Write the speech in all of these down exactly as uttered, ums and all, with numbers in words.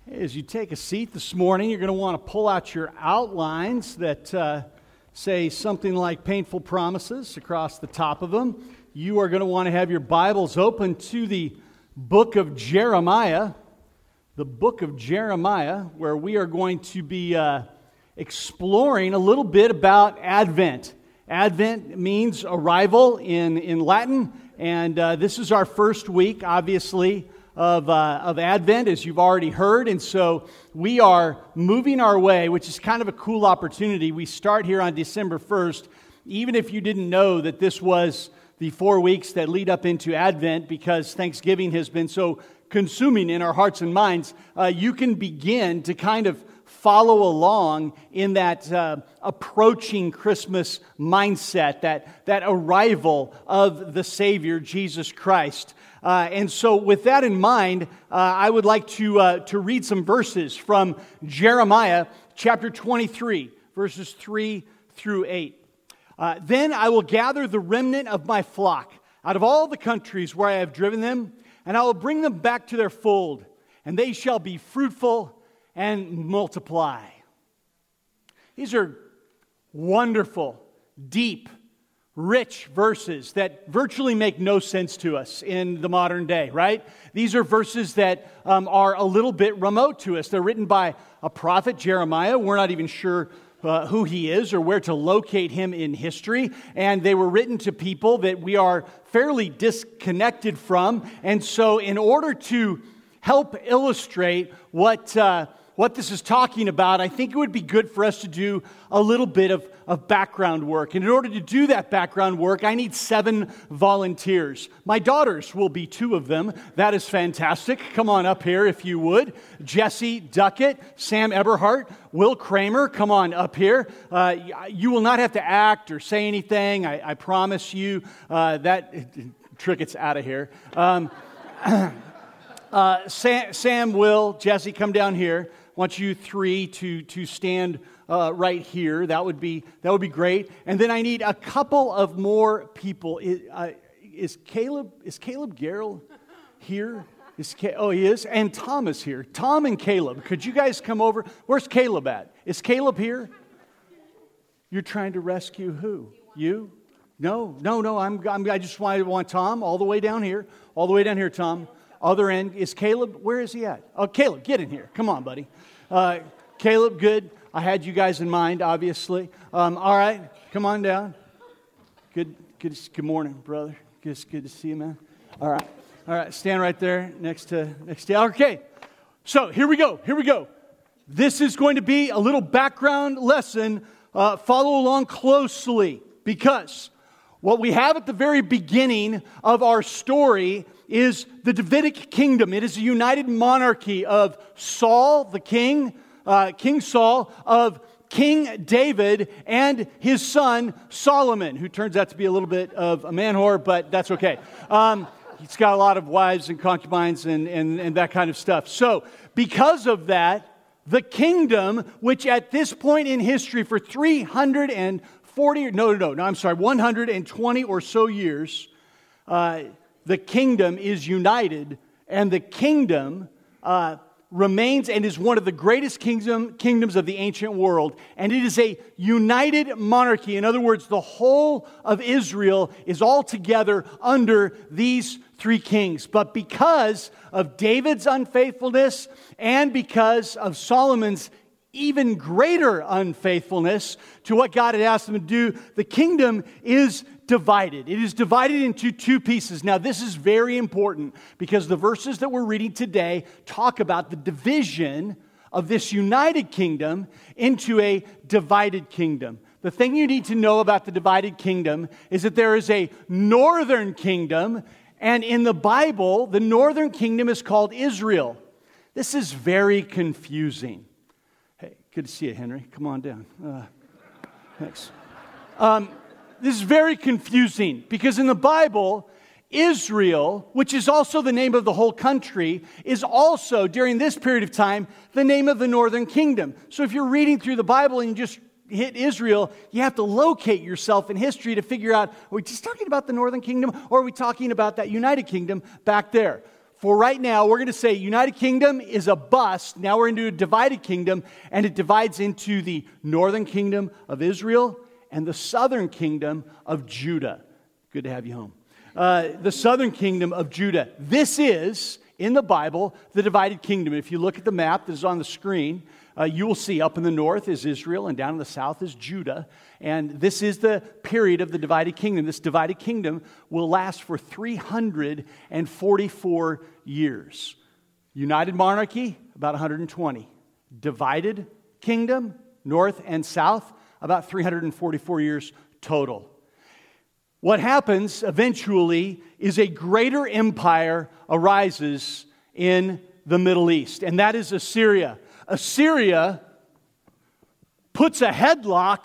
As you take a seat this morning, you're going to want to pull out your outlines that uh, say something like painful promises across the top of them. You are going to want to have your Bibles open to the book of Jeremiah, the book of Jeremiah, where we are going to be uh, exploring a little bit about Advent. Advent means arrival in, in Latin, and uh, this is our first week, obviously, Of, uh, of Advent, as you've already heard, and so we are moving our way, which is kind of a cool opportunity. We start here on December first, even if you didn't know that this was the four weeks that lead up into Advent, because Thanksgiving has been so consuming in our hearts and minds, uh, you can begin to kind of follow along in that uh, approaching Christmas mindset, that, that arrival of the Savior, Jesus Christ. Uh, and so with that in mind, uh, I would like to uh, to read some verses from Jeremiah chapter twenty-three, verses three through eight. Uh, then I will gather the remnant of my flock out of all the countries where I have driven them, and I will bring them back to their fold, and they shall be fruitful and multiply. These are wonderful, deep, rich verses that virtually make no sense to us in the modern day, right? These are verses that um, are a little bit remote to us. They're written by a prophet, Jeremiah. We're not even sure uh, who he is or where to locate him in history. And they were written to people that we are fairly disconnected from. And so in order to help illustrate what uh, what this is talking about, I think it would be good for us to do a little bit of, of background work. And in order to do that background work, I need seven volunteers. My daughters will be two of them. That is fantastic. Come on up here if you would. Jesse Duckett, Sam Eberhardt, Will Kramer, come on up here. Uh, you will not have to act or say anything. I, I promise you uh, that. Trickett's out of here. Um, uh, Sam, Sam, Will, Jesse, come down here. I want you three to to stand uh, right here. That would be that would be great. And then I need a couple of more people. Is, uh, is Caleb is Caleb Garrell here? Is Ca- oh he is, and Tom is here. Tom and Caleb, could you guys come over? Where's Caleb at? Is Caleb here? You're trying to rescue who? You? No, no, no. I'm, I'm I just want want Tom all the way down here, all the way down here, Tom. Other end, is Caleb, where is he at? Oh, Caleb, get in here. Come on, buddy. Uh, Caleb, good. I had you guys in mind, obviously. Um, all right, come on down. Good, good, good morning, brother. Good, good to see you, man. All right, all right. Stand right there next to next to. Okay, so here we go. Here we go. This is going to be a little background lesson. Uh, follow along closely, because what we have at the very beginning of our story is the Davidic kingdom. It is a united monarchy of Saul, the king, uh, King Saul, of King David, and his son Solomon, who turns out to be a little bit of a man whore, but that's okay. Um, he's got a lot of wives and concubines and, and, and that kind of stuff. So, because of that, the kingdom, which at this point in history for three hundred forty, no, no, no, no, I'm sorry, one hundred twenty or so years, uh, the kingdom is united, and the kingdom uh, remains and is one of the greatest kingdom, kingdoms of the ancient world. And it is a united monarchy. In other words, the whole of Israel is all together under these three kings. But because of David's unfaithfulness and because of Solomon's even greater unfaithfulness to what God had asked them to do, the kingdom is divided. It is divided into two pieces. Now, this is very important because the verses that we're reading today talk about the division of this united kingdom into a divided kingdom. The thing you need to know about the divided kingdom is that there is a northern kingdom, and in the Bible, the northern kingdom is called Israel. This is very confusing. Hey, good to see you, Henry. Come on down. Uh, thanks. Um, this is very confusing because in the Bible, Israel, which is also the name of the whole country, is also, during this period of time, the name of the northern kingdom. So if you're reading through the Bible and you just hit Israel, you have to locate yourself in history to figure out, are we just talking about the northern kingdom or are we talking about that united kingdom back there? for right now, we're going to say United Kingdom is a bust. Now we're into a divided kingdom, and it divides into the northern kingdom of Israel and the southern kingdom of Judah. Good to have you home. Uh, the southern kingdom of Judah. This is, in the Bible, the divided kingdom. If you look at the map that is on the screen, uh, you will see up in the north is Israel and down in the south is Judah. And this is the period of the divided kingdom. This divided kingdom will last for three hundred forty-four years. United monarchy, about one hundred twenty. Divided kingdom, north and south, about three hundred forty-four years total. What happens eventually is a greater empire arises in the Middle East, and that is Assyria. Assyria puts a headlock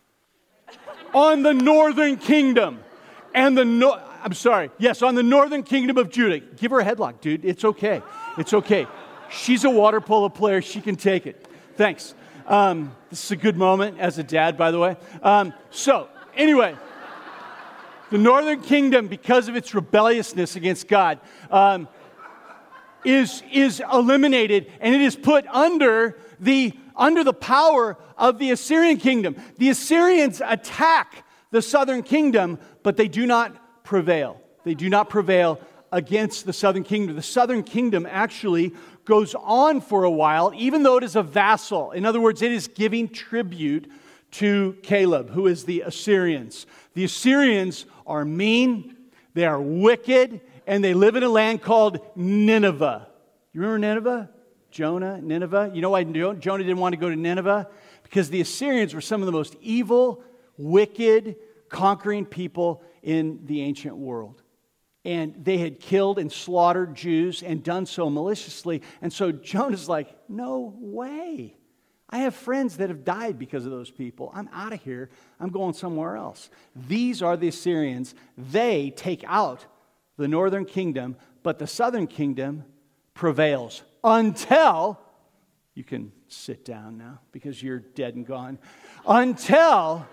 on the northern kingdom. And the, no- I'm sorry, yes, on the northern kingdom of Judah. Give her a headlock, dude. It's okay. It's okay. She's a water polo player. She can take it. Thanks. Um, this is a good moment as a dad, by the way. Um, so, anyway, the northern kingdom, because of its rebelliousness against God, um, is, is eliminated, and it is put under the, under the power of the Assyrian kingdom. The Assyrians attack the southern kingdom, but they do not prevail. They do not prevail against the southern kingdom. The southern kingdom actually goes on for a while, even though it is a vassal. In other words, it is giving tribute to Caleb, who is the Assyrians. The Assyrians are mean, they are wicked, and they live in a land called Nineveh. You remember Nineveh? Jonah, Nineveh. You know why Jonah didn't want to go to Nineveh? Because the Assyrians were some of the most evil, wicked, conquering people in the ancient world. And they had killed and slaughtered Jews and done so maliciously. And so Jonah's like, no way. I have friends that have died because of those people. I'm out of here. I'm going somewhere else. These are the Assyrians. They take out the northern kingdom, but the southern kingdom prevails until, you can sit down now because you're dead and gone, until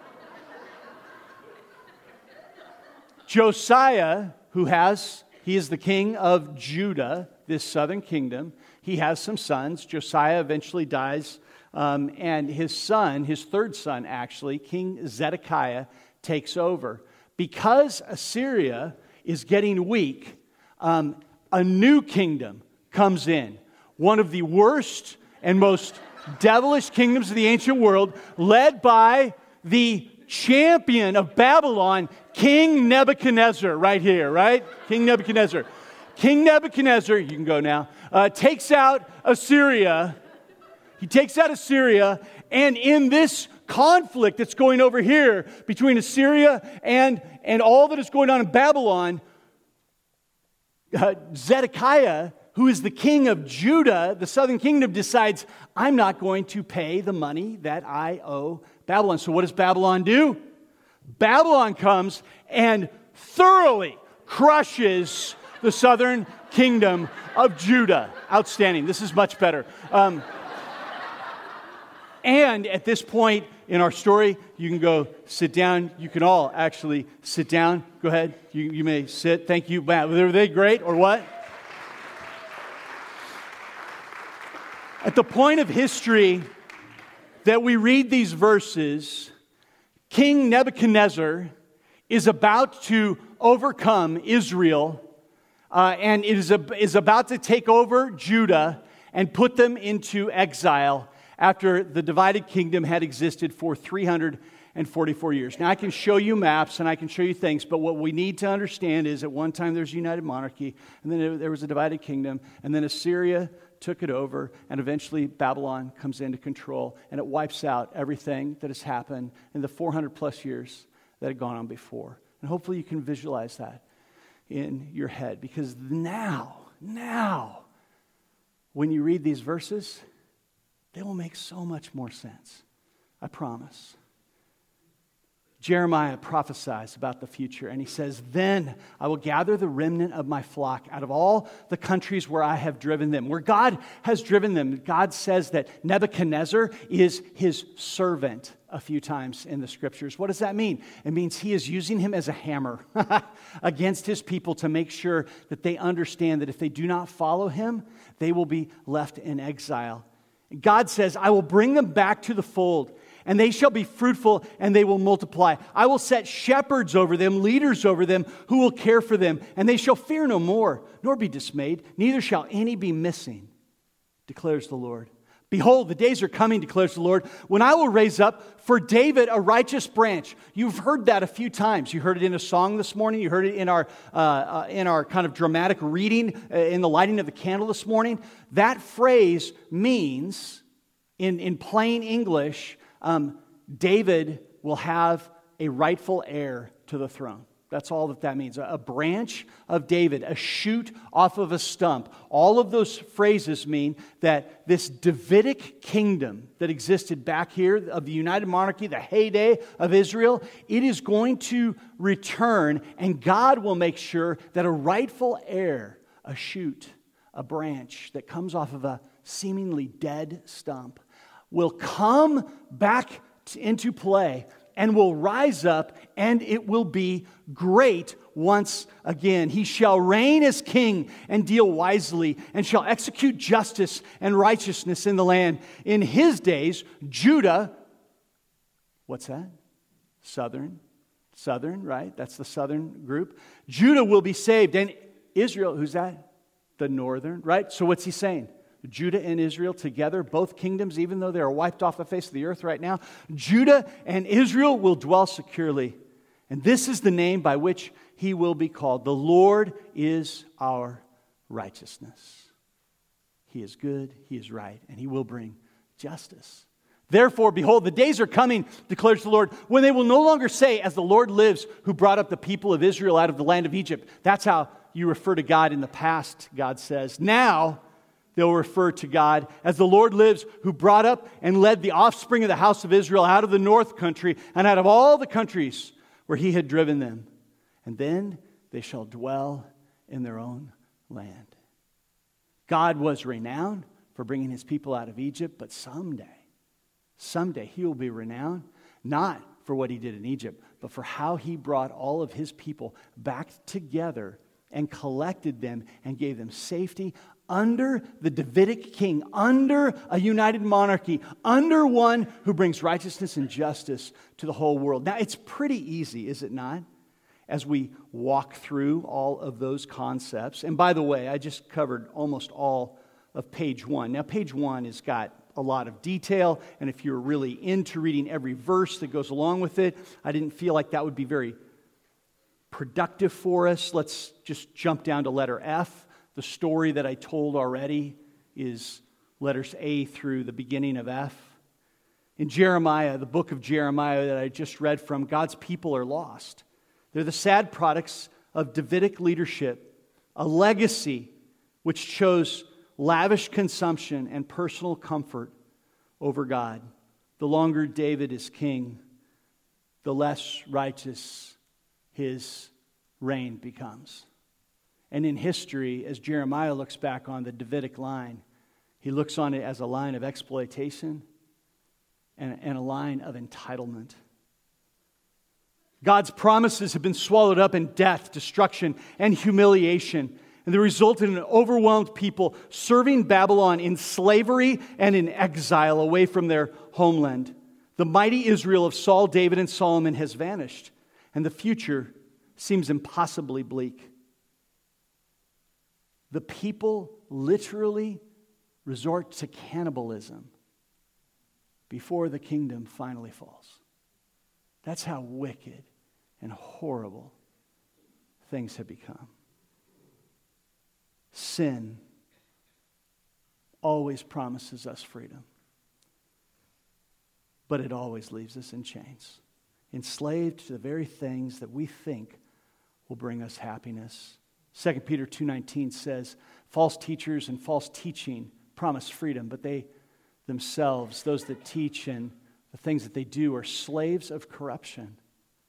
Josiah, who has, he is the king of Judah, this southern kingdom. He has some sons. Josiah eventually dies, um, and his son, his third son actually, King Zedekiah, takes over. Because Assyria is getting weak, um, a new kingdom comes in. One of the worst and most devilish kingdoms of the ancient world, led by the champion of Babylon, King Nebuchadnezzar, right here, right? King Nebuchadnezzar. King Nebuchadnezzar, you can go now, uh, takes out Assyria. He takes out Assyria, and in this conflict that's going over here between Assyria and, and all that is going on in Babylon, uh, Zedekiah, who is the king of Judah, the southern kingdom, decides, I'm not going to pay the money that I owe Babylon. So what does Babylon do? Babylon comes and thoroughly crushes the southern kingdom of Judah. Outstanding. This is much better. Um, and at this point in our story, you can go sit down. You can all actually sit down. Go ahead. You, you may sit. Thank you. Were they great or what? At the point of history that we read these verses, King Nebuchadnezzar is about to overcome Israel, uh, and it is, a, is about to take over Judah and put them into exile after the divided kingdom had existed for three hundred forty-four years. Now, I can show you maps and I can show you things, but what we need to understand is at one time there's a united monarchy, and then there was a divided kingdom, and then Assyria took it over, and eventually Babylon comes into control, and it wipes out everything that has happened in the four hundred plus years that had gone on before. And hopefully you can visualize that in your head, because now, now, when you read these verses, they will make so much more sense. I promise. Jeremiah prophesies about the future, and he says, "Then I will gather the remnant of my flock out of all the countries where I have driven them," where God has driven them. God says that Nebuchadnezzar is his servant a few times in the scriptures. What does that mean? It means he is using him as a hammer against his people to make sure that they understand that if they do not follow him, they will be left in exile. God says, "I will bring them back to the fold, and they shall be fruitful, and they will multiply. I will set shepherds over them, leaders over them, who will care for them, and they shall fear no more, nor be dismayed, neither shall any be missing, declares the Lord. Behold, the days are coming, declares the Lord, when I will raise up for David a righteous branch." You've heard that a few times. You heard it in a song this morning. You heard it in our uh, uh, in our kind of dramatic reading uh, in the lighting of the candle this morning. That phrase means, in, in plain English, Um, David will have a rightful heir to the throne. That's all that that means. A branch of David, a shoot off of a stump. All of those phrases mean that this Davidic kingdom that existed back here, of the United Monarchy, the heyday of Israel, it is going to return, and God will make sure that a rightful heir, a shoot, a branch that comes off of a seemingly dead stump, will come back into play and will rise up, and it will be great once again. He shall reign as king and deal wisely, and shall execute justice and righteousness in the land. In his days, Judah, what's that? Southern. Southern, right? That's the southern group. Judah will be saved, and Israel, who's that? The northern, right? So what's he saying? Judah and Israel together, both kingdoms, even though they are wiped off the face of the earth right now, Judah and Israel will dwell securely. And this is the name by which he will be called. The Lord is our righteousness. He is good, he is right, and he will bring justice. Therefore, behold, the days are coming, declares the Lord, when they will no longer say, "As the Lord lives, who brought up the people of Israel out of the land of Egypt." That's how you refer to God in the past, God says. Now, they'll refer to God as "the Lord lives, who brought up and led the offspring of the house of Israel out of the north country and out of all the countries where he had driven them. And then they shall dwell in their own land." God was renowned for bringing his people out of Egypt, but someday, someday he will be renowned not for what he did in Egypt, but for how he brought all of his people back together and collected them and gave them safety under the Davidic king, under a united monarchy, under one who brings righteousness and justice to the whole world. Now, it's pretty easy, is it not, as we walk through all of those concepts. And by the way, I just covered almost all of page one. Now, page one has got a lot of detail, and if you're really into reading every verse that goes along with it, I didn't feel like that would be very productive for us. Let's just jump down to letter F. The story that I told already is letters A through the beginning of F. In Jeremiah, the book of Jeremiah that I just read from, God's people are lost. They're the sad products of Davidic leadership, a legacy which chose lavish consumption and personal comfort over God. The longer David is king, the less righteous his reign becomes. And in history, as Jeremiah looks back on the Davidic line, he looks on it as a line of exploitation and, and a line of entitlement. God's promises have been swallowed up in death, destruction, and humiliation. And they resulted in an overwhelmed people serving Babylon in slavery and in exile away from their homeland. The mighty Israel of Saul, David, and Solomon has vanished, and the future seems impossibly bleak. The people literally resort to cannibalism before the kingdom finally falls. That's how wicked and horrible things have become. Sin always promises us freedom, but it always leaves us in chains, enslaved to the very things that we think will bring us happiness. Second Peter two nineteen says, false teachers and false teaching promise freedom, but they themselves, those that teach and the things that they do, are slaves of corruption.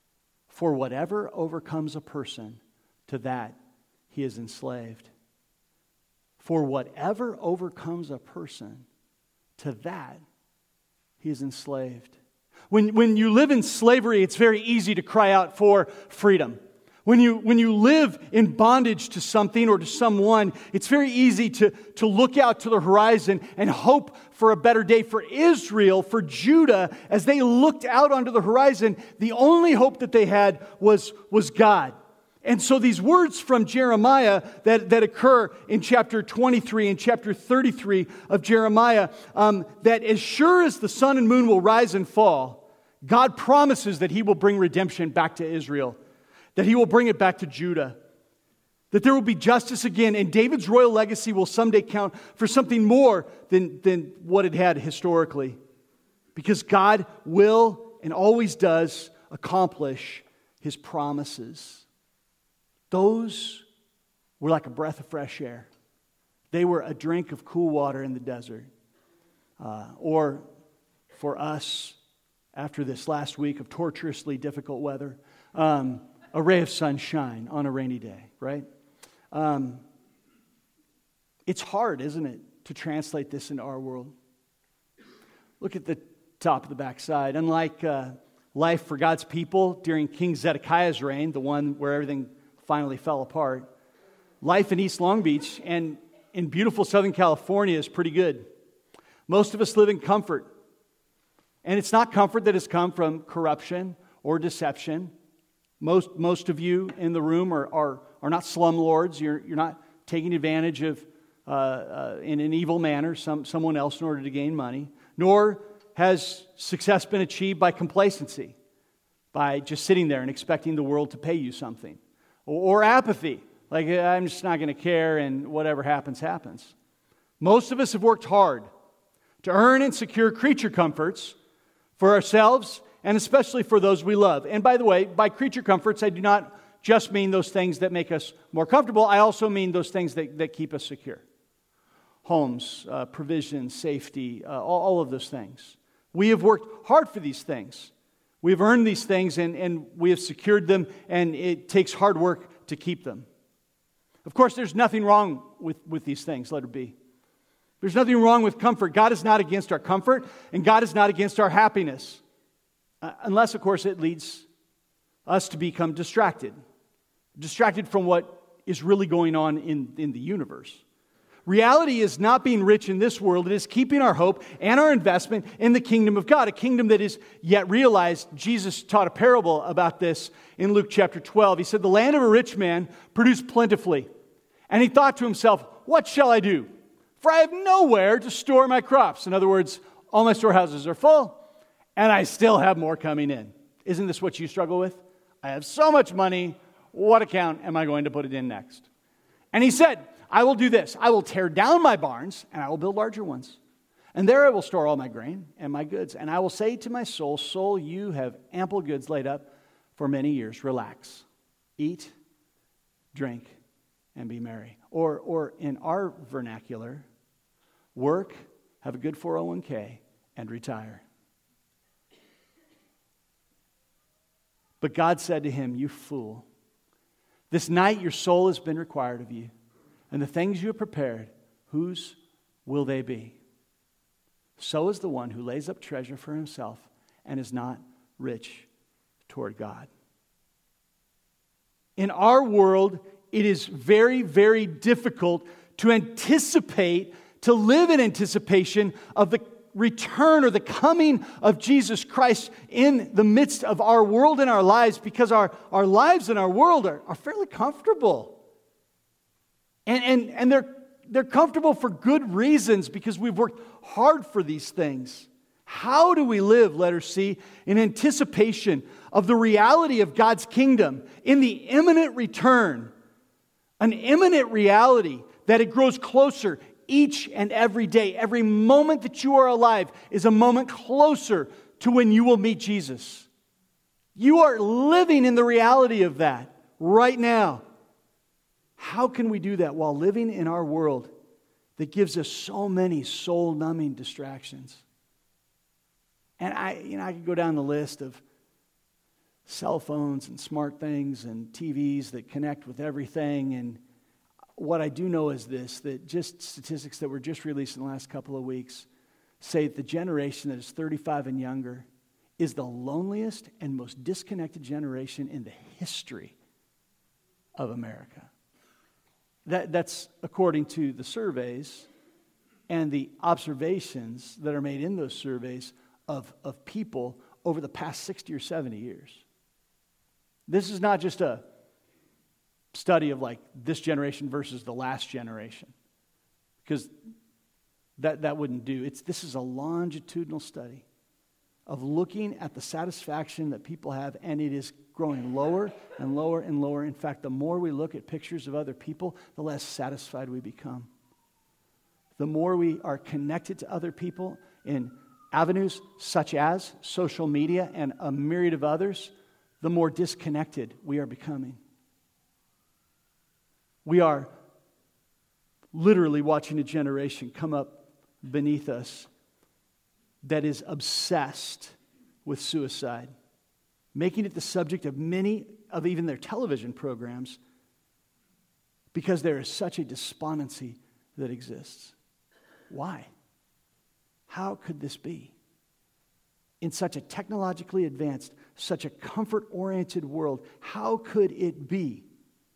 For whatever overcomes a person, to that he is enslaved. For whatever overcomes a person, to that he is enslaved. When, when you live in slavery, it's very easy to cry out for freedom. When you, when you live in bondage to something or to someone, it's very easy to, to look out to the horizon and hope for a better day. For Israel, for Judah, as they looked out onto the horizon, the only hope that they had was, was God. And so these words from Jeremiah that, that occur in chapter twenty-three and chapter thirty-three of Jeremiah, um, that as sure as the sun and moon will rise and fall, God promises that He will bring redemption back to Israel, that He will bring it back to Judah, that there will be justice again, and David's royal legacy will someday count for something more than, than what it had historically. Because God will and always does accomplish His promises. Those were like a breath of fresh air. They were a drink of cool water in the desert. Uh, or for us, after this last week of torturously difficult weather, um, a ray of sunshine on a rainy day, right? Um, it's hard, isn't it, to translate this into our world? Look at the top of the backside. Unlike uh, life for God's people during King Zedekiah's reign, the one where everything finally fell apart, life in East Long Beach and in beautiful Southern California is pretty good. Most of us live in comfort. And it's not comfort that has come from corruption or deception. Most, most of you in the room are, are, are not slumlords. You're, you're not taking advantage of, uh, uh, in an evil manner, some, someone else in order to gain money. Nor has success been achieved by complacency, by just sitting there and expecting the world to pay you something. Or, or apathy, like I'm just not going to care and whatever happens, happens. Most of us have worked hard to earn and secure creature comforts for ourselves and especially for those we love. And by the way, by creature comforts, I do not just mean those things that make us more comfortable. I also mean those things that, that keep us secure. Homes, uh, provision, safety, uh, all, all of those things. We have worked hard for these things. We have earned these things and, and we have secured them, and it takes hard work to keep them. Of course, there's nothing wrong with, with these things, let it be. There's nothing wrong with comfort. God is not against our comfort, and God is not against our happiness. Uh, unless, of course, it leads us to become distracted. Distracted from what is really going on in, in the universe. Reality is not being rich in this world. It is keeping our hope and our investment in the kingdom of God, a kingdom that is yet realized. Jesus taught a parable about this in Luke chapter twelve. He said, the land of a rich man produced plentifully. And he thought to himself, what shall I do? For I have nowhere to store my crops. In other words, all my storehouses are full, and I still have more coming in. Isn't this what you struggle with? I have so much money. What account am I going to put it in next? And he said, I will do this. I will tear down my barns, and I will build larger ones. And there I will store all my grain and my goods. And I will say to my soul, soul, you have ample goods laid up for many years. Relax, eat, drink, and be merry. Or, or in our vernacular, work, have a good four oh one k, and retire. But God said to him, you fool, this night your soul has been required of you. And the things you have prepared, whose will they be? So is the one who lays up treasure for himself and is not rich toward God. In our world, it is very, very difficult to anticipate, to live in anticipation of the return or the coming of Jesus Christ in the midst of our world and our lives, because our, our lives and our world are, are fairly comfortable. And, and, and they're, they're comfortable for good reasons, because we've worked hard for these things. How do we live, letter C, in anticipation of the reality of God's kingdom in the imminent return? An imminent reality that it grows closer each and every day. Every moment that you are alive is a moment closer to when you will meet Jesus. You are living in the reality of that right now. How can we do that while living in our world that gives us so many soul-numbing distractions? And I, you know, I could go down the list of cell phones and smart things and T Vs that connect with everything. And what I do know is this, that just statistics that were just released in the last couple of weeks say that the generation that is thirty-five and younger is the loneliest and most disconnected generation in the history of America. That, that's according to the surveys and the observations that are made in those surveys of, of people over the past sixty or seventy years. This is not just a study of like this generation versus the last generation, because that, that wouldn't do. It's, this is a longitudinal study of looking at the satisfaction that people have, and it is growing lower and lower and lower. In fact, the more we look at pictures of other people, the less satisfied we become. The more we are connected to other people in avenues such as social media and a myriad of others, the more disconnected we are becoming. We are literally watching a generation come up beneath us that is obsessed with suicide, making it the subject of many of even their television programs because there is such a despondency that exists. Why? How could this be? In such a technologically advanced, such a comfort-oriented world, how could it be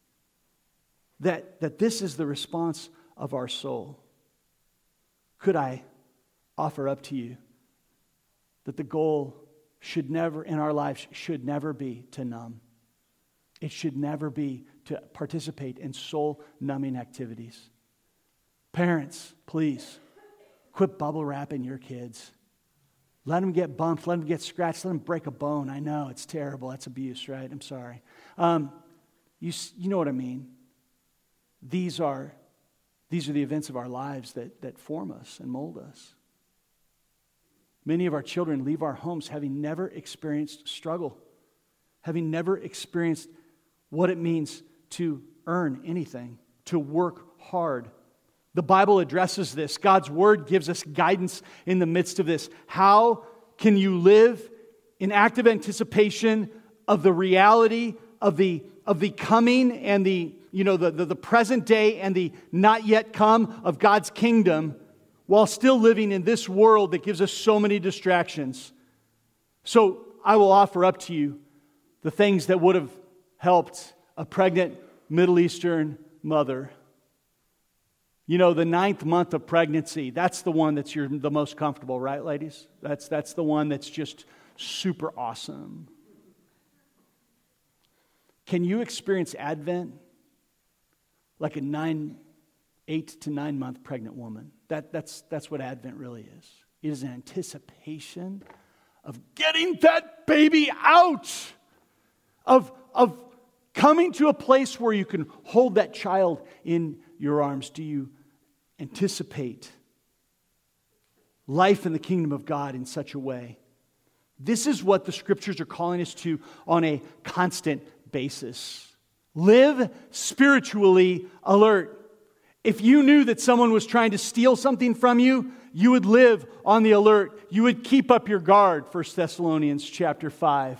that, that this is the response of our soul? Could I offer up to you that the goal should never, in our lives, should never be to numb. It should never be to participate in soul-numbing activities. Parents, please, quit bubble wrapping your kids. Let them get bumped, let them get scratched, let them break a bone. I know, it's terrible. That's abuse, right? I'm sorry. Um, you, you know what I mean. These are, these are the events of our lives that, that form us and mold us. Many of our children leave our homes having never experienced struggle, having never experienced what it means to earn anything, to work hard. The Bible addresses this. God's Word gives us guidance in the midst of this. How can you live in active anticipation of the reality of the, of the coming and the, you know, the, the, the present day and the not yet come of God's kingdom, while still living in this world that gives us so many distractions? So I will offer up to you the things that would have helped a pregnant Middle Eastern mother. You know, the ninth month of pregnancy, that's the one that's you're the most comfortable, right, ladies? That's, that's the one that's just super awesome. Can you experience Advent like a nine, eight to nine month pregnant woman? That, that's, that's what Advent really is. It is an anticipation of getting that baby out, of, of coming to a place where you can hold that child in your arms. Do you anticipate life in the kingdom of God in such a way? This is what the Scriptures are calling us to on a constant basis. Live spiritually alert. If you knew that someone was trying to steal something from you, you would live on the alert. You would keep up your guard, First Thessalonians chapter five.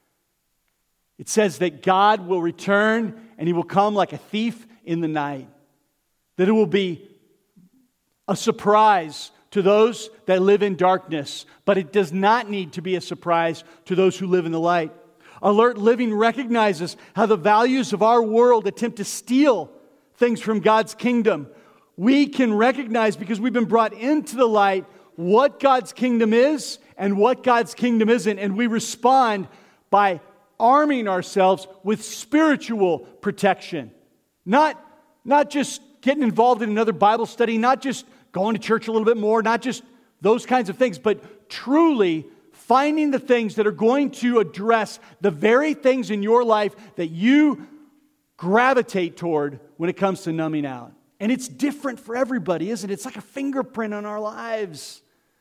It says that God will return and He will come like a thief in the night. That it will be a surprise to those that live in darkness, but it does not need to be a surprise to those who live in the light. Alert living recognizes how the values of our world attempt to steal things from God's kingdom. We can recognize, because we've been brought into the light, what God's kingdom is and what God's kingdom isn't, and we respond by arming ourselves with spiritual protection. Not, not just getting involved in another Bible study, not just going to church a little bit more, not just those kinds of things, but truly finding the things that are going to address the very things in your life that you gravitate toward when it comes to numbing out. And it's different for everybody, isn't it? It's like a fingerprint on our lives.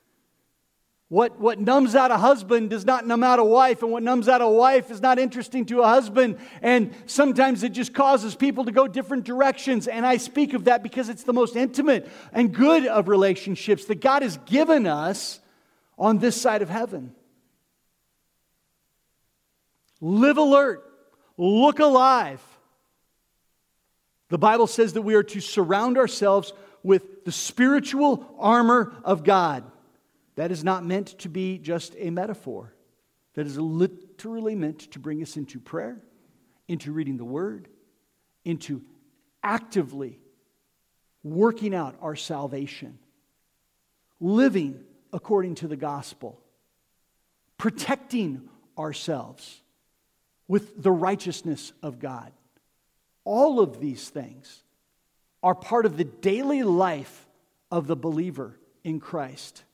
What, what numbs out a husband does not numb out a wife, and what numbs out a wife is not interesting to a husband. And sometimes it just causes people to go different directions. And I speak of that because it's the most intimate and good of relationships that God has given us on this side of heaven. Live alert. Look alive. The Bible says that we are to surround ourselves with the spiritual armor of God. That is not meant to be just a metaphor. That is literally meant to bring us into prayer, into reading the Word, into actively working out our salvation, living according to the gospel, protecting ourselves with the righteousness of God. All of these things are part of the daily life of the believer in Christ.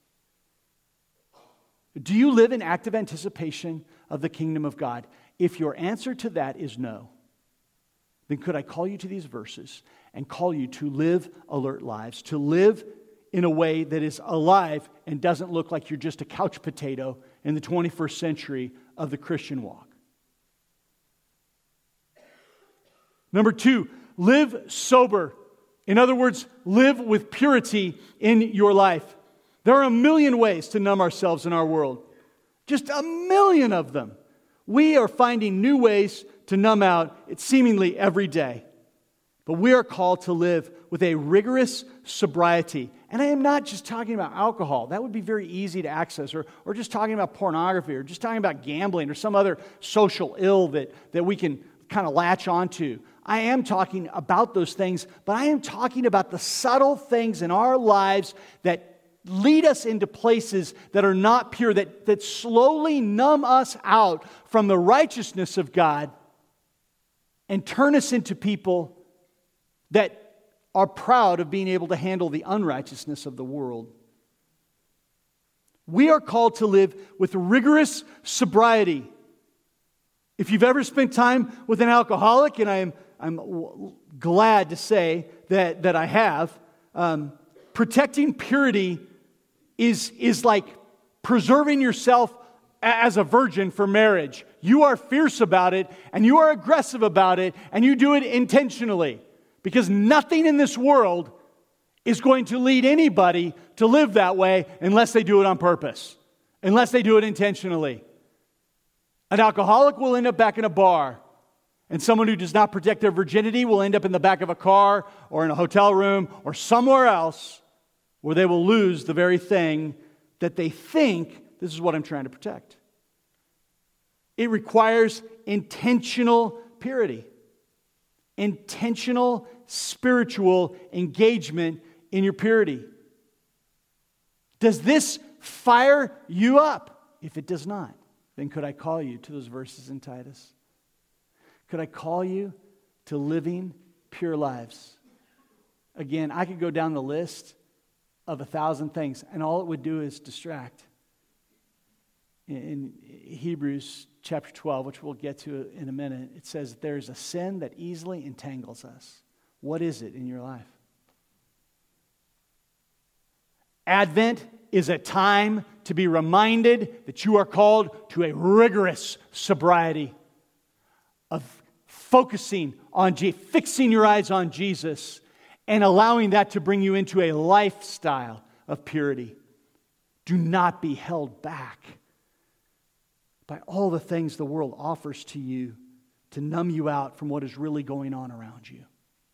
Do you live in active anticipation of the kingdom of God? If your answer to that is no, then could I call you to these verses and call you to live alert lives, to live in a way that is alive and doesn't look like you're just a couch potato in the twenty-first century of the Christian walk. Number two, live sober. In other words, live with purity in your life. There are a million ways to numb ourselves in our world. Just a million of them. We are finding new ways to numb out it seemingly every day. But we are called to live with a rigorous sobriety. And I am not just talking about alcohol. That would be very easy to access. Or, or just talking about pornography. Or just talking about gambling. Or some other social ill that, that we can kind of latch onto. I am talking about those things. But I am talking about the subtle things in our lives that lead us into places that are not pure. That, that slowly numb us out from the righteousness of God. And turn us into people that are proud of being able to handle the unrighteousness of the world. We are called to live with rigorous sobriety. If you've ever spent time with an alcoholic, and I am I'm glad to say that, that I have, um, protecting purity is, is like preserving yourself as a virgin for marriage. You are fierce about it, and you are aggressive about it, and you do it intentionally. Because nothing in this world is going to lead anybody to live that way unless they do it on purpose, unless they do it intentionally. An alcoholic will end up back in a bar, and someone who does not protect their virginity will end up in the back of a car or in a hotel room or somewhere else where they will lose the very thing that they think, this is what I'm trying to protect. It requires intentional purity. Intentional spiritual engagement in your purity. Does this fire you up? If it does not, then could I call you to those verses in Titus? Could I call you to living pure lives? Again, I could go down the list of a thousand things, and all it would do is distract. In Hebrews chapter twelve, which we'll get to in a minute, it says there's a sin that easily entangles us. What is it in your life? Advent is a time to be reminded that you are called to a rigorous sobriety of focusing on, fixing your eyes on Jesus and allowing that to bring you into a lifestyle of purity. Do not be held back by all the things the world offers to you to numb you out from what is really going on around you.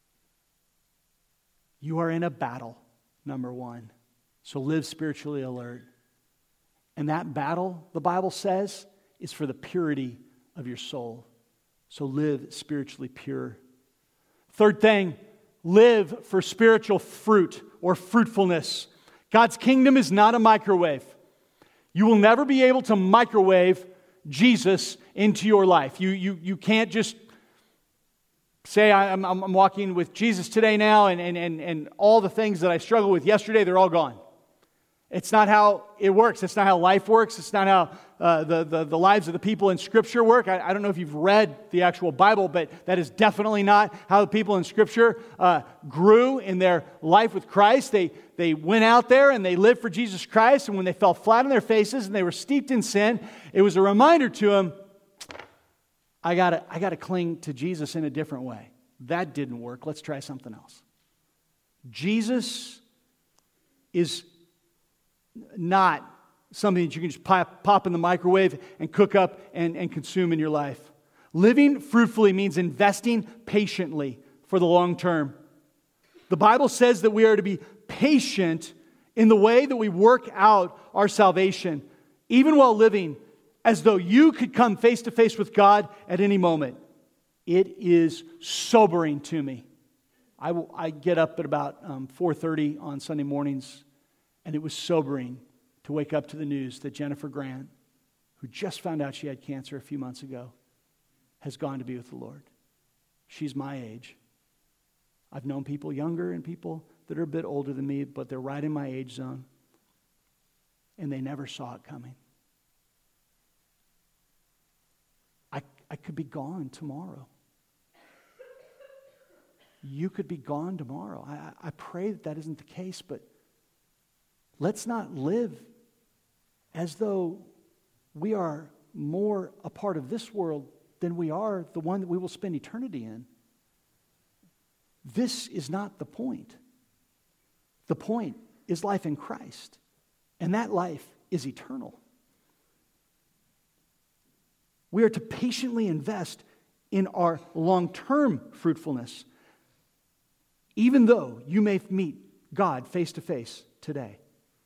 You are in a battle, number one. So live spiritually alert. And that battle, the Bible says, is for the purity of your soul. So live spiritually pure. Third thing, live for spiritual fruit or fruitfulness. God's kingdom is not a microwave. You will never be able to microwave Jesus into your life. You, you, you can't just say, I'm, I'm walking with Jesus today now, and, and, and, and all the things that I struggled with yesterday, they're all gone. It's not how it works. It's not how life works. It's not how uh, the, the, the lives of the people in Scripture work. I, I don't know if you've read the actual Bible, but that is definitely not how the people in Scripture uh, grew in their life with Christ. They, they went out there and they lived for Jesus Christ, and when they fell flat on their faces and they were steeped in sin, it was a reminder to them, I gotta, I gotta cling to Jesus in a different way. That didn't work. Let's try something else. Jesus is not something that you can just pop, pop in the microwave and cook up and, and consume in your life. Living fruitfully means investing patiently for the long term. The Bible says that we are to be patient in the way that we work out our salvation, even while living as though you could come face to face with God at any moment. It is sobering to me. I, will, I get up at about um, four thirty on Sunday mornings, and it was sobering to wake up to the news that Jennifer Grant, who just found out she had cancer a few months ago, has gone to be with the Lord. She's my age. I've known people younger and people that are a bit older than me, but they're right in my age zone, and they never saw it coming. I, I could be gone tomorrow. You could be gone tomorrow. I, I pray that that isn't the case, but let's not live as though we are more a part of this world than we are the one that we will spend eternity in. This is not the point. The point is life in Christ, and that life is eternal. We are to patiently invest in our long-term fruitfulness, even though you may meet God face to face today.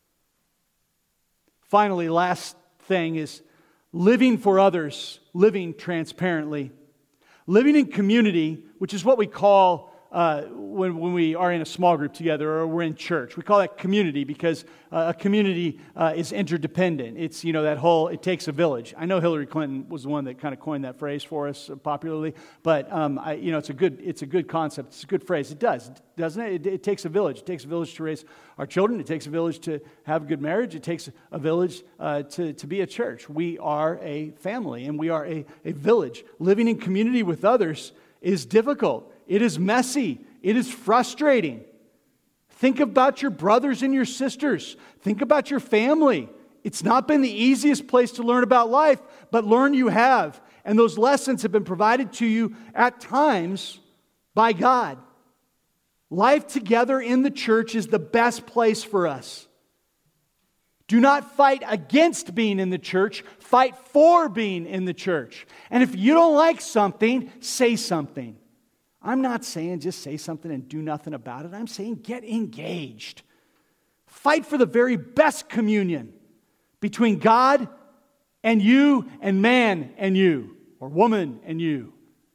Finally, last thing is living for others, living transparently. Living in community, which is what we call uh, when, when we are in a small group together or we're in church. We call that community because uh, a community uh, is interdependent. It's, you know, that whole, it takes a village. I know Hillary Clinton was the one that kind of coined that phrase for us uh, popularly, but, um, I, you know, it's a good it's a good concept. It's a good phrase. It does, doesn't it? it? It takes a village. It takes a village to raise our children. It takes a village to have a good marriage. It takes a village uh, to, to be a church. We are a family, and we are a, a village. Living in community with others is difficult. It is messy. It is frustrating. Think about your brothers and your sisters. Think about your family. It's not been the easiest place to learn about life, but learn you have. And those lessons have been provided to you at times by God. Life together in the church is the best place for us. Do not fight against being in the church. Fight for being in the church. And if you don't like something, say something. I'm not saying just say something and do nothing about it. I'm saying get engaged. Fight for the very best communion between God and you and man and you, or woman and you.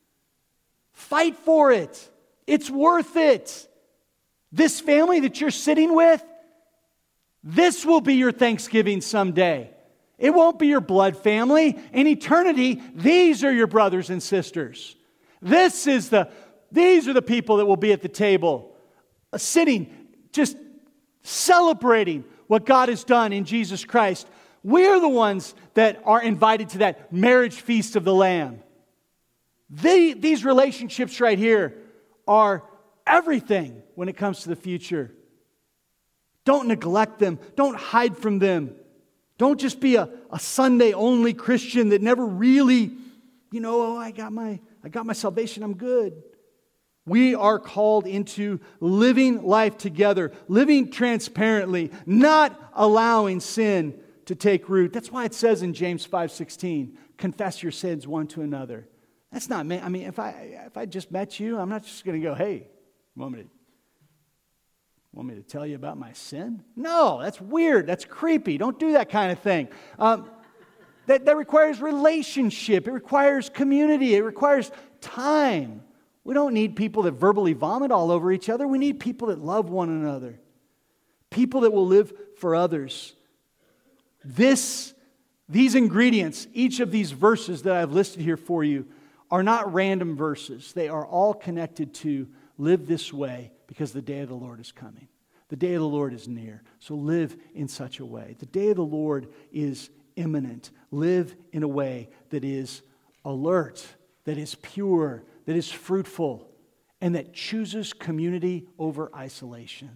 Fight for it. It's worth it. This family that you're sitting with, this will be your Thanksgiving someday. It won't be your blood family. In eternity, these are your brothers and sisters. This is the These are the people that will be at the table, uh, sitting, just celebrating what God has done in Jesus Christ. We're the ones that are invited to that marriage feast of the Lamb. They, these relationships right here are everything when it comes to the future. Don't neglect them. Don't hide from them. Don't just be a, a Sunday-only Christian that never really, you know, oh, I got my, I got my salvation, I'm good. We are called into living life together, living transparently, not allowing sin to take root. That's why it says in James five sixteen, confess your sins one to another. That's not me. I mean, if I if I just met you, I'm not just going to go, hey, want me to, want me to tell you about my sin? No, that's weird. That's creepy. Don't do that kind of thing. Um, that, that requires relationship. It requires community. It requires time. We don't need people that verbally vomit all over each other. We need people that love one another. People that will live for others. This, these ingredients, each of these verses that I've listed here for you, are not random verses. They are all connected to live this way because the day of the Lord is coming. The day of the Lord is near. So live in such a way. The day of the Lord is imminent. Live in a way that is alert, that is pure, that is fruitful, and that chooses community over isolation.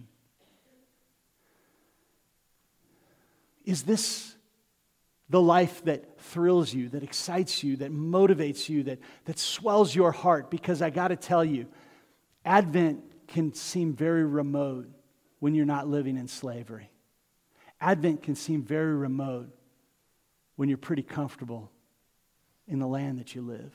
Is this the life that thrills you, that excites you, that motivates you, that, that swells your heart? Because I got to tell you, Advent can seem very remote when you're not living in slavery. Advent can seem very remote when you're pretty comfortable in the land that you live.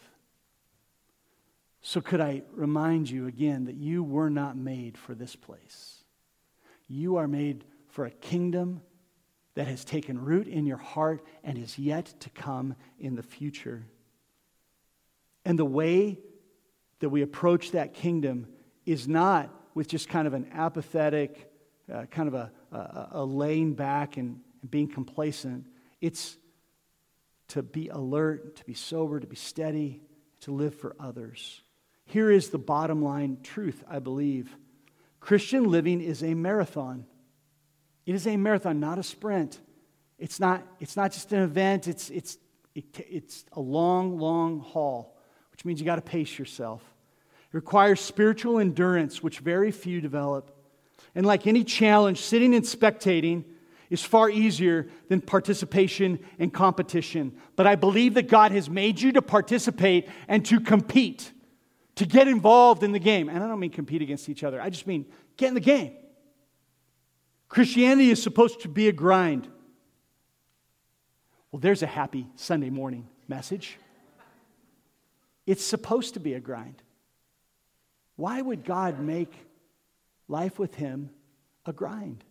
So could I remind you again that you were not made for this place. You are made for a kingdom that has taken root in your heart and is yet to come in the future. And the way that we approach that kingdom is not with just kind of an apathetic, uh, kind of a, a, a laying back and, and being complacent. It's to be alert, to be sober, to be steady, to live for others. Here is the bottom line truth, I believe. Christian living is a marathon. It is a marathon, not a sprint. It's not, it's not just an event. It's, it's, it, it's a long, long haul, which means you got to pace yourself. It requires spiritual endurance, which very few develop. And like any challenge, sitting and spectating is far easier than participation and competition. But I believe that God has made you to participate and to compete, to get involved in the game. And I don't mean compete against each other. I just mean get in the game. Christianity is supposed to be a grind. Well, there's a happy Sunday morning message. It's supposed to be a grind. Why would God make life with Him a grind?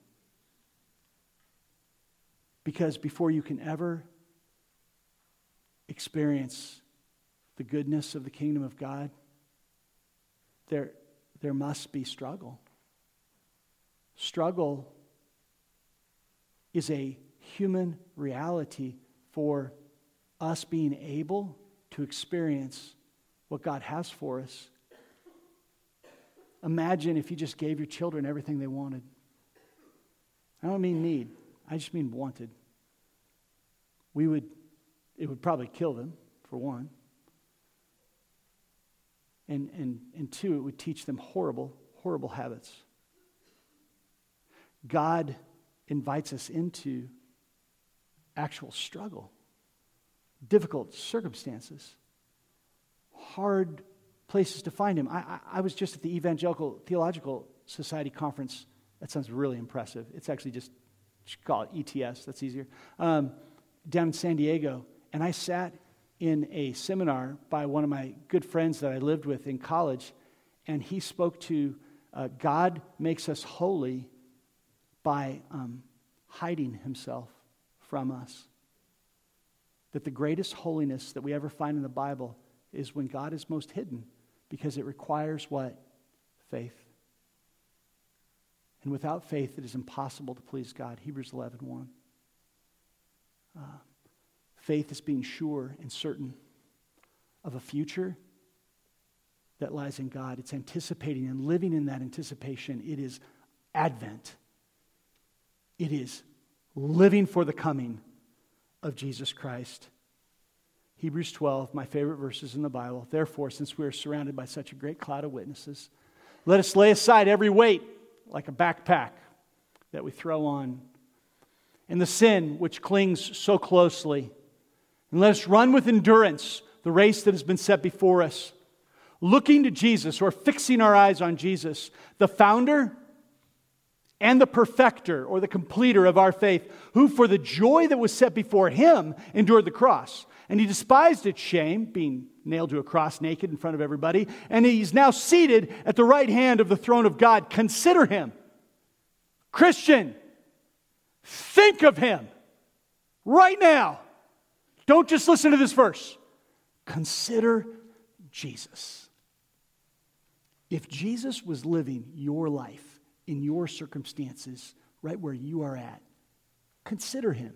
Because before you can ever experience the goodness of the kingdom of God, there, there must be struggle. Struggle is a human reality for us being able to experience what God has for us. Imagine if you just gave your children everything they wanted. I don't mean need. I just mean wanted. We would, it would probably kill them, for one. And, and, and two, it would teach them horrible, horrible habits. God invites us into actual struggle, difficult circumstances, hard places to find Him. I, I, I was just at the Evangelical Theological Society conference. That sounds really impressive. It's actually just, just call it E T S. That's easier. Um, down in San Diego. And I sat in a seminar by one of my good friends that I lived with in college. And he spoke to uh, God makes us holy by um, hiding Himself from us. That the greatest holiness that we ever find in the Bible is when God is most hidden, because it requires what? Faith. And without faith, it is impossible to please God. Hebrews eleven one. Uh, faith is being sure and certain of a future that lies in God. It's anticipating and living in that anticipation. It is Advent. It is living for the coming of Jesus Christ. Hebrews twelve, my favorite verses in the Bible. Therefore, since we are surrounded by such a great cloud of witnesses, let us lay aside every weight like a backpack that we throw on, and the sin which clings so closely. And let us run with endurance the race that has been set before us, looking to Jesus, or fixing our eyes on Jesus, the founder and the perfecter, or the completer of our faith, who for the joy that was set before Him endured the cross. And He despised its shame, being nailed to a cross naked in front of everybody. And He's now seated at the right hand of the throne of God. Consider Him. Christian, think of Him right now. Don't just listen to this verse. Consider Jesus. If Jesus was living your life in your circumstances, right where you are at, consider Him,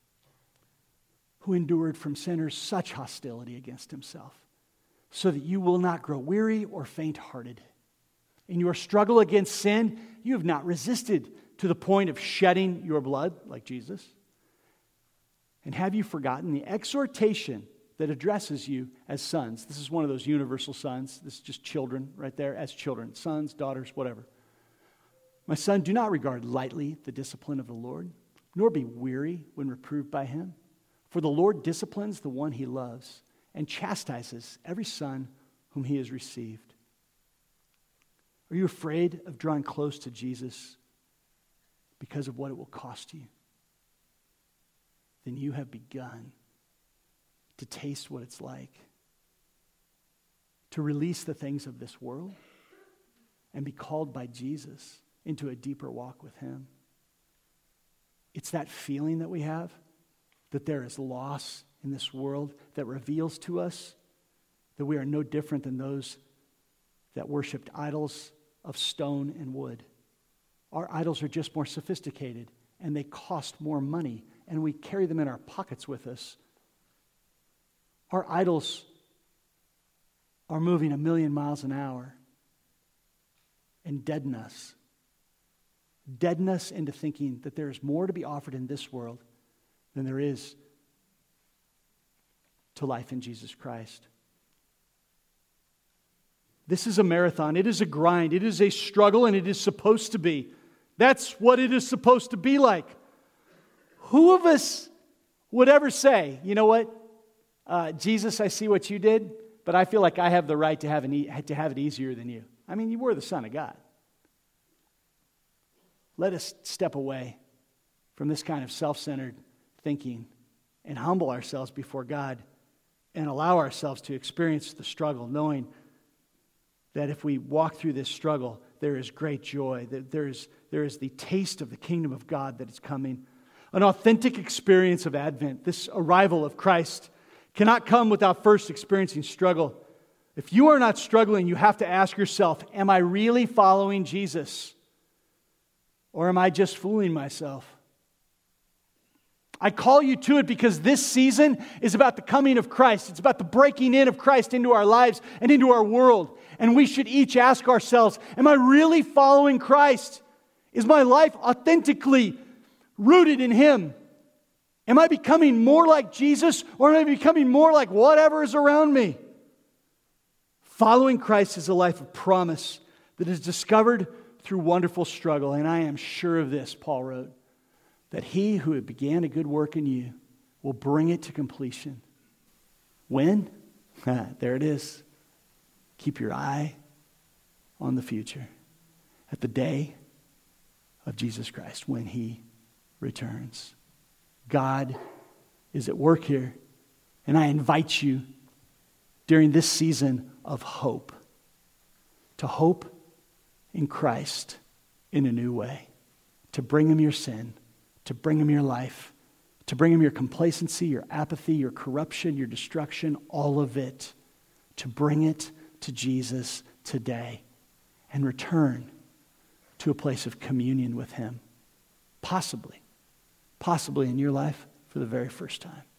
who endured from sinners such hostility against Himself, so that you will not grow weary or faint-hearted. In your struggle against sin, you have not resisted to the point of shedding your blood like Jesus. And have you forgotten the exhortation that addresses you as sons? This is one of those universal sons. This is just children right there, as children, sons, daughters, whatever. My son, do not regard lightly the discipline of the Lord, nor be weary when reproved by Him. For the Lord disciplines the one He loves and chastises every son whom He has received. Are you afraid of drawing close to Jesus because of what it will cost you? then you have begun to taste what it's like to release the things of this world and be called by Jesus into a deeper walk with him. It's that feeling that we have that there is loss in this world that reveals to us that we are no different than those that worshipped idols of stone and wood. Our idols are just more sophisticated, and they cost more money, and we carry them in our pockets with us. Our idols are moving a million miles an hour and deaden us. Deaden us into thinking that there is more to be offered in this world than there is to life in Jesus Christ. This is a marathon. It is a grind. It is a struggle, and it is supposed to be. That's what it is supposed to be like. Who of us would ever say, you know what, uh, Jesus, I see what you did, but I feel like I have the right to have, an e- to have it easier than you. I mean, you were the Son of God. Let us step away from this kind of self-centered thinking and humble ourselves before God and allow ourselves to experience the struggle, knowing that if we walk through this struggle, there is great joy, that there is, there is the taste of the kingdom of God that is coming. An authentic experience of Advent, this arrival of Christ, cannot come without first experiencing struggle. If you are not struggling, you have to ask yourself, am I really following Jesus? Or am I just fooling myself? I call you to it because this season is about the coming of Christ. It's about the breaking in of Christ into our lives and into our world. And we should each ask ourselves, am I really following Christ? Is my life authentically rooted in Him? Am I becoming more like Jesus, or am I becoming more like whatever is around me? Following Christ is a life of promise that is discovered through wonderful struggle. And I am sure of this, Paul wrote, that He who began a good work in you will bring it to completion. When? There it is. Keep your eye on the future, at the day of Jesus Christ, when He returns. God is at work here, and I invite you during this season of hope to hope in Christ in a new way, to bring Him your sin, to bring Him your life, to bring Him your complacency, your apathy, your corruption, your destruction, all of it, to bring it to Jesus today and return to a place of communion with Him, possibly, possibly in your life for the very first time.